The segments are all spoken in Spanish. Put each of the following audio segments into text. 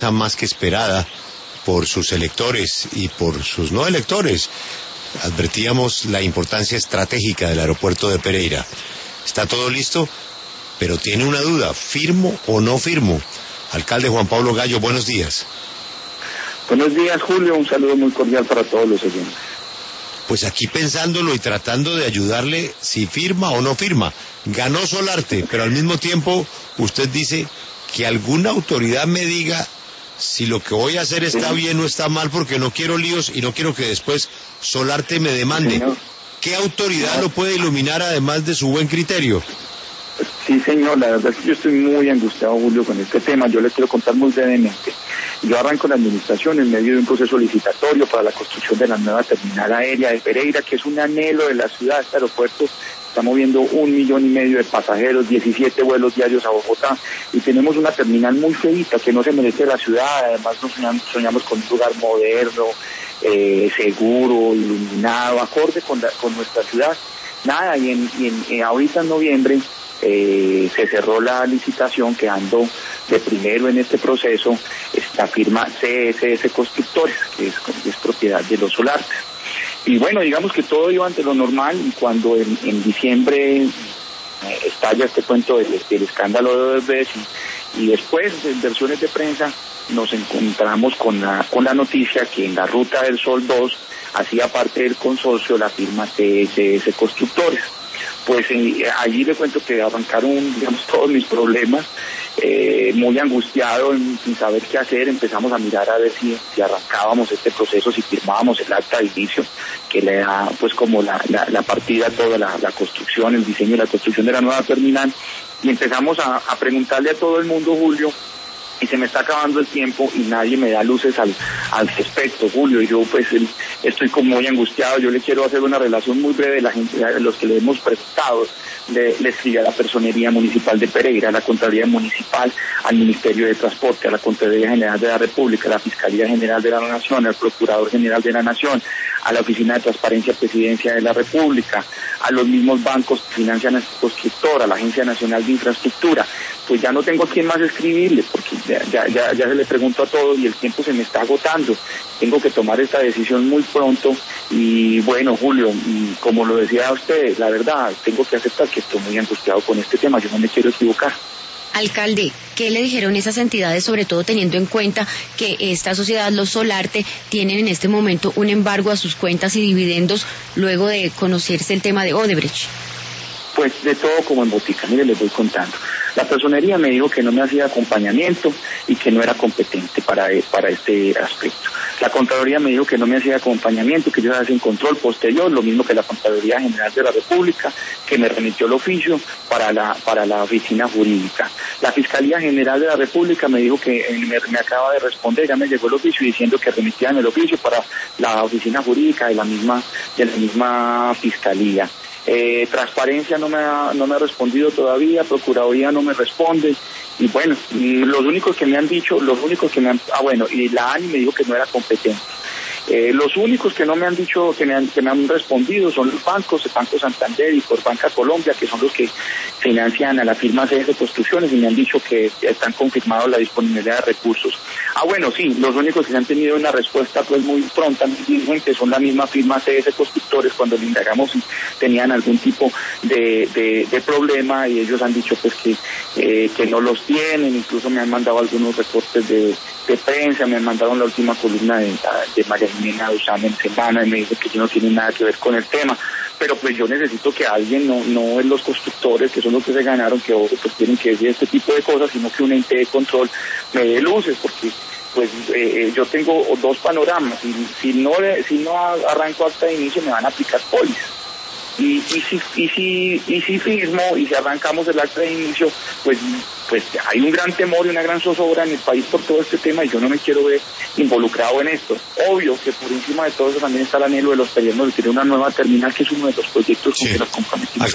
promesa más que esperada por sus electores y por sus no electores. Advertíamos la importancia estratégica del aeropuerto de Pereira. Está todo listo, pero tiene una duda: ¿firmo o no firmo? Alcalde Juan Pablo Gallo, buenos días. Buenos días, Julio, un saludo muy cordial para todos los oyentes. Pues aquí pensándolo y tratando de ayudarle, si firma o no firma. Ganó Solarte, pero al mismo tiempo usted dice que alguna autoridad me diga si lo que voy a hacer está bien o está mal, porque no quiero líos y no quiero que después Solarte me demande. ¿Qué autoridad lo puede iluminar además de su buen criterio? Sí, señor, la verdad es que yo estoy muy angustiado, Julio, con este tema. Yo le quiero contar muy brevemente. Yo arranco la administración en medio de un proceso licitatorio para la construcción de la nueva terminal aérea de Pereira, que es un anhelo de la ciudad. Este aeropuerto está moviendo 1,5 millones de pasajeros, 17 vuelos diarios a Bogotá, y tenemos una terminal muy feita que no se merece la ciudad. Además nos soñamos con un lugar moderno, seguro, iluminado, acorde con nuestra ciudad. Nada, y ahorita en noviembre se cerró la licitación, quedando de primero en este proceso esta firma CSS Constructores, que es propiedad de los Solarte. Y bueno, digamos que todo iba ante lo normal, y cuando en diciembre estalla este cuento del escándalo de Odebrecht, y después en versiones de prensa nos encontramos con la noticia que en la Ruta del Sol 2 hacía parte del consorcio la firma CSS Constructores. Pues allí le cuento que arrancaron, digamos, todos mis problemas, muy angustiado, sin saber qué hacer. Empezamos a mirar a ver si arrancábamos este proceso, si firmábamos el acta de inicio, que le da pues como la partida a toda la construcción, el diseño y la construcción de la nueva terminal, y empezamos a preguntarle a todo el mundo, Julio, y se me está acabando el tiempo y nadie me da luces al respecto, Julio, y yo pues estoy como muy angustiado. Yo le quiero hacer una relación muy breve de la gente, a los que le hemos preguntado. Le escribí a la Personería Municipal de Pereira, a la Contraloría Municipal, al Ministerio de Transporte, a la Contraloría General de la República, a la Fiscalía General de la Nación, al Procurador General de la Nación, a la Oficina de Transparencia Presidencia de la República, a los mismos bancos que financian a esta constructora, a la Agencia Nacional de Infraestructura. Pues ya no tengo a quién más escribirle, porque ya se le pregunto a todos y el tiempo se me está agotando. Tengo que tomar esta decisión muy pronto y bueno, Julio, como lo decía usted, la verdad, tengo que aceptar que estoy muy angustiado con este tema, yo no me quiero equivocar. Alcalde, ¿qué le dijeron esas entidades, sobre todo teniendo en cuenta que esta sociedad, los Solarte, tienen en este momento un embargo a sus cuentas y dividendos luego de conocerse el tema de Odebrecht? Pues de todo como en botica, mire, les voy contando. La Personería me dijo que no me hacía acompañamiento y que no era competente para este aspecto. La Contraloría me dijo que no me hacía acompañamiento, que ellos hacen control posterior, lo mismo que la Contraloría General de la República, que me remitió el oficio para la oficina jurídica. La Fiscalía General de la República me dijo que me acaba de responder, ya me llegó el oficio diciendo que remitían el oficio para la oficina jurídica de la misma Fiscalía. Transparencia no me ha respondido todavía, Procuraduría no me responde, y bueno, los únicos que me han y la ANI me dijo que no era competente. Los únicos que no me han dicho, que me han respondido son los bancos, el Banco Santander y Corbanca Colombia, que son los que financian a la firma CS Construcciones, y me han dicho que están confirmados la disponibilidad de recursos. Bueno, sí, los únicos que han tenido una respuesta pues muy pronta, muy diligente, son la misma firma CS Constructores, cuando le indagamos si tenían algún tipo de problema, y ellos han dicho pues que no los tienen. Incluso me han mandado algunos reportes de prensa, me han mandado la última columna de María Jimena Duzán en Semana, y me dice que ellos no tienen nada que ver con el tema. Pero pues yo necesito que alguien, no es los constructores, que son los que se ganaron, que pues tienen que decir este tipo de cosas, sino que un ente de control me dé luces, porque pues yo tengo dos panoramas, y si no arranco hasta el inicio me van a aplicar pólizas. Y si firmo y si arrancamos el acta de inicio, pues hay un gran temor y una gran zozobra en el país por todo este tema, y yo no me quiero ver involucrado en esto. Obvio que por encima de todo eso también está el anhelo de los peruanos de tener una nueva terminal, que es uno de los proyectos con que nos comprometimos.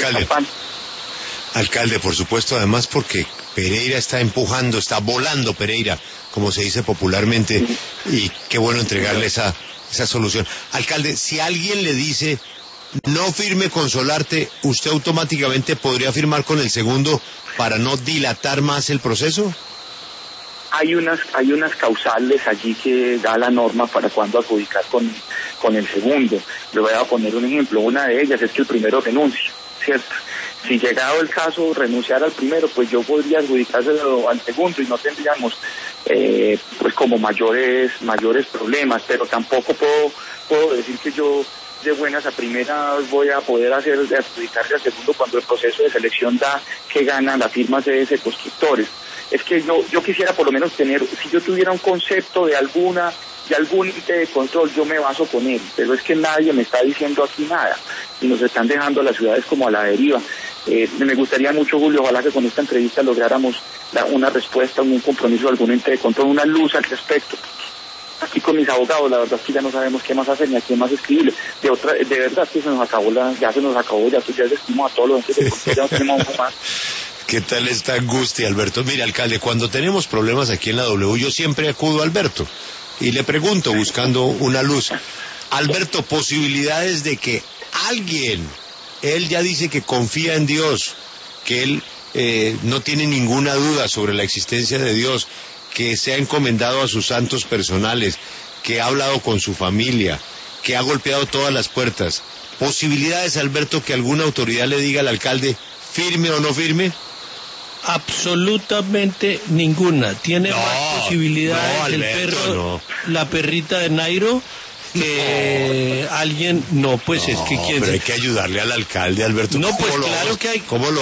Alcalde, por supuesto, además porque Pereira está empujando, está volando Pereira, como se dice popularmente, y qué bueno entregarle esa solución. Alcalde, si alguien le dice no firme con Solarte, ¿usted automáticamente podría firmar con el segundo para no dilatar más el proceso? hay unas causales allí que da la norma para cuándo adjudicar con el segundo. Le voy a poner un ejemplo. Una de ellas es que el primero renuncie, ¿cierto? Si llegado el caso renunciar al primero, pues yo podría adjudicárselo al segundo y no tendríamos pues como mayores problemas, pero tampoco puedo decir que yo de buenas a primeras voy a poder adjudicarse al segundo cuando el proceso de selección da que ganan las firmas de ese constructores. Es que yo quisiera por lo menos tener, si yo tuviera un concepto de algún ente de control, yo me baso con él, pero es que nadie me está diciendo aquí nada y nos están dejando las ciudades como a la deriva. Me gustaría mucho, Julio, ojalá que con esta entrevista lográramos una respuesta, un compromiso de algún ente de control, una luz al respecto. Aquí con mis abogados, la verdad es que ya no sabemos qué más hacer ni a quién más escribirle. De verdad que ya se nos acabó, ya desestimos a todos los entes de control, ya no tenemos más. ¿Qué tal esta angustia, Alberto? Mire, alcalde, cuando tenemos problemas aquí en la W, yo siempre acudo a Alberto y le pregunto buscando una luz. Alberto, posibilidades de que alguien, él ya dice que confía en Dios, que él no tiene ninguna duda sobre la existencia de Dios, que se ha encomendado a sus santos personales, que ha hablado con su familia, que ha golpeado todas las puertas. ¿Posibilidades, Alberto, que alguna autoridad le diga al alcalde, firme o no firme? Absolutamente ninguna. Tiene más posibilidades Alberto, el perro, la perrita de Nairo, que alguien. No, pues es que quién. Pero hay que ayudarle al alcalde, Alberto. No, pues claro que hay. ¿Cómo lo